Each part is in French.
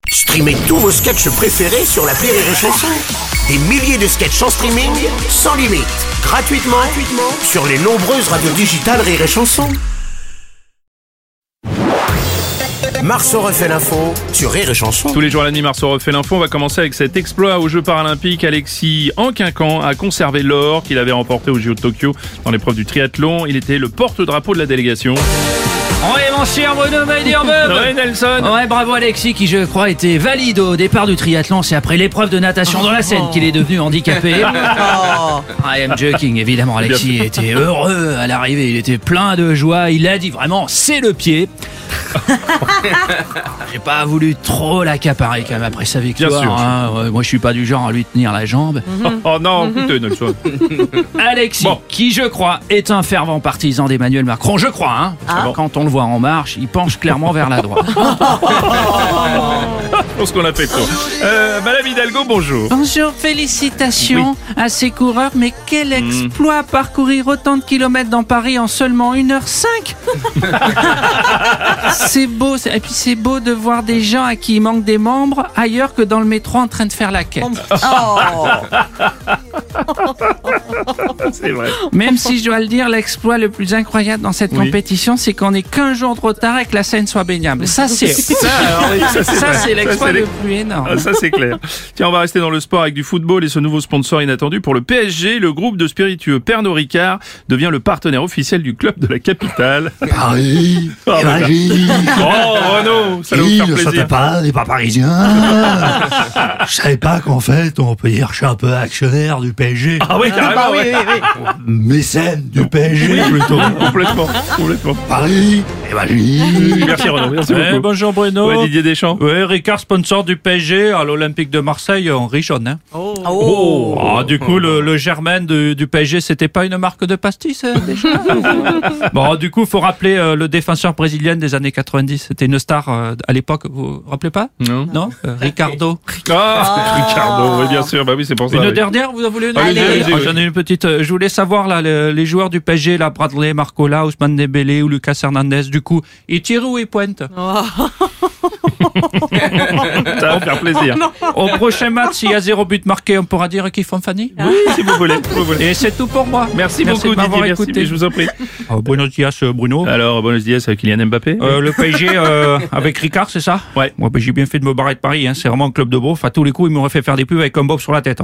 Streamez tous vos sketchs préférés sur l'appli Rire et Chanson. Des milliers de sketchs en streaming, sans limite, gratuitement sur les nombreuses radios digitales Rire et Chanson. Marceau refait l'info sur Rire et Chanson. Tous les jours à la nuit, Marceau refait l'info. On va commencer avec cet exploit aux Jeux Paralympiques. Alexis Anquincan a conservé l'or qu'il avait remporté aux JO de Tokyo dans l'épreuve du triathlon. Il était le porte-drapeau de la délégation. Oui, mon cher Bruno Meiderbeub. Ouais, Nelson. Ouais, bravo Alexis qui, je crois, était valide au départ du triathlon. C'est après l'épreuve de natation dans la Seine qu'il est devenu handicapé. I am joking, évidemment. Alexis était heureux à l'arrivée. Il était plein de joie. Il a dit vraiment, c'est le pied. J'ai pas voulu trop l'accaparer quand même après sa victoire. Bien sûr. Hein. Moi, je suis pas du genre à lui tenir la jambe. Oh non, écoutez, Nelson. Alexis, qui je crois est un fervent partisan d'Emmanuel Macron, je crois. Hein. Quand on le voit en marche, il penche clairement vers la droite. Je pense qu'on a fait le tour. Madame Hidalgo, bonjour. Bonjour, félicitations à ces coureurs, mais quel exploit parcourir autant de kilomètres dans Paris en seulement 1h05. C'est beau, et puis c'est beau de voir des gens à qui il manque des membres ailleurs que dans le métro en train de faire la quête. C'est vrai. Même si je dois le dire, l'exploit le plus incroyable dans cette compétition, c'est qu'on est qu'un jour trop tard et que la Seine soit baignable. Ça, c'est c'est l'exploit le plus énorme. Ah, ça c'est clair. Tiens, on va rester dans le sport avec du football et ce nouveau sponsor inattendu pour le PSG. Le groupe de spiritueux Pernod Ricard devient le partenaire officiel du club de la capitale. Paris, Oh, Renaud, ça va vous faire ne plaisir. sautez pas, n'est pas parisien. Je savais pas qu'en fait, on peut dire que je suis un peu actionnaire du PSG. Ah oui, carrément, ouais. Mécène du PSG, plutôt. Complètement. Paris, et magie. Merci Renaud, merci beaucoup. Bonjour Bruno. Ouais, Didier Deschamps. Ouais, Ricard, sponsor du PSG à l'Olympique de Marseille, Henri Jaune. Hein. Du coup, le Germain du PSG, c'était pas une marque de pastis déjà. Bon, du coup, faut rappeler le défenseur brésilien des années 90. C'était une star à l'époque. Vous vous rappelez pas? Non. Ricardo. Ricardo, oui, bien sûr. Bah oui, c'est pour ça. Une oui. dernière, vous en voulez une? Allez. J'en ai une petite. Je voulais savoir là les joueurs du PSG, là, Bradley, Marcola, Ousmane Dembélé ou Lucas Hernandez. Du coup, ils tirent ou ils pointent? Ça va faire plaisir. Au prochain match, s'il y a 0 but marqué, on pourra dire qu'ils font Fanny. Oui, si vous voulez. Et c'est tout pour moi. Merci beaucoup de m'avoir Didier, merci, écouté. je vous en prie. Buenos dias Bruno. Alors, buenos dias avec Kylian Mbappé. Le PSG avec Ricard, c'est ça? Ouais. Moi, j'ai bien fait de me barrer de Paris. Hein. C'est vraiment un club de beauf. À tous les coups, il m'aurait fait faire des pubs avec un bob sur la tête. Hein.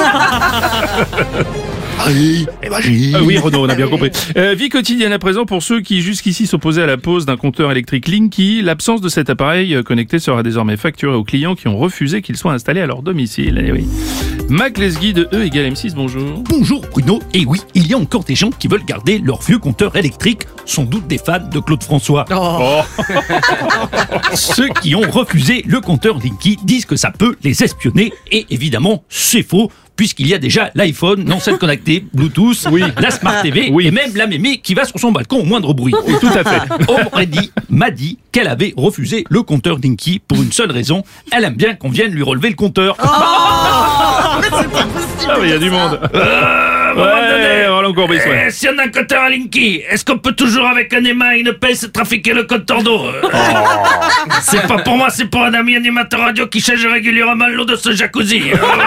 Paris, et magie. Oui, Renaud, on a bien compris. Vie quotidienne à présent pour ceux qui jusqu'ici s'opposaient à la pose d'un compteur électrique Linky. L'absence de cet appareil connecté sera désormais facturée aux clients qui ont refusé qu'il soit installé à leur domicile. Eh oui. Mac Lesguy de E égale M6, bonjour. Bonjour Bruno, et oui, il y a encore des gens qui veulent garder leur vieux compteur électrique, sans doute des fans de Claude François. Ceux qui ont refusé le compteur Linky disent que ça peut les espionner, et évidemment, c'est faux, puisqu'il y a déjà l'iPhone, l'enceinte connectée, Bluetooth, la Smart TV, et même la mémé qui va sur son balcon au moindre bruit. Tout à fait. Aurélie m'a dit qu'elle avait refusé le compteur Linky pour une seule raison, elle aime bien qu'on vienne lui relever le compteur. Ah, mais il y a du monde. Ouais, Roland Courbis, ouais. Si on a un compteur à Linky, est-ce qu'on peut toujours avec un aimant et une pince trafiquer le compteur d'eau? C'est pas pour moi, c'est pour un ami animateur radio qui change régulièrement l'eau de ce jacuzzi.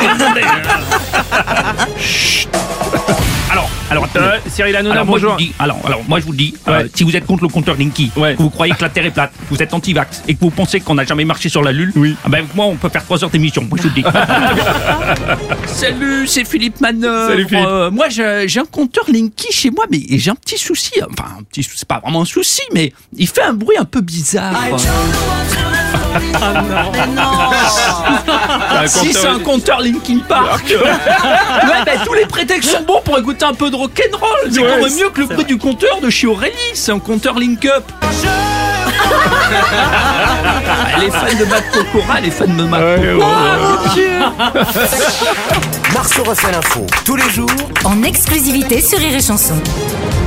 Chut. Alors, Cyril Hanouna, moi, je bonjour. vous dis, moi je vous dis, Ouais. si vous êtes contre le compteur Linky, que vous croyez que la Terre est plate, que vous êtes anti-vax et que vous pensez qu'on n'a jamais marché sur la Lune, avec moi on peut faire 3 heures d'émission, moi je vous le dis. Salut, c'est Philippe Manœuvre. Salut, Philippe. Moi, j'ai un compteur Linky chez moi, mais j'ai un petit souci. Enfin, un petit souci, c'est pas vraiment un souci, mais il fait un bruit un peu bizarre. Si c'est un compteur Linkin Park. Tous les prétextes sont bons pour écouter un peu de rock'n'roll. C'est quand même mieux que le bruit du compteur de chez Aurélie. C'est un compteur Link Up. Les fans de Matt Pokora, les fans de Matt Pokora. Marceau refait l'info tous les jours En exclusivité sur Rire et Chanson.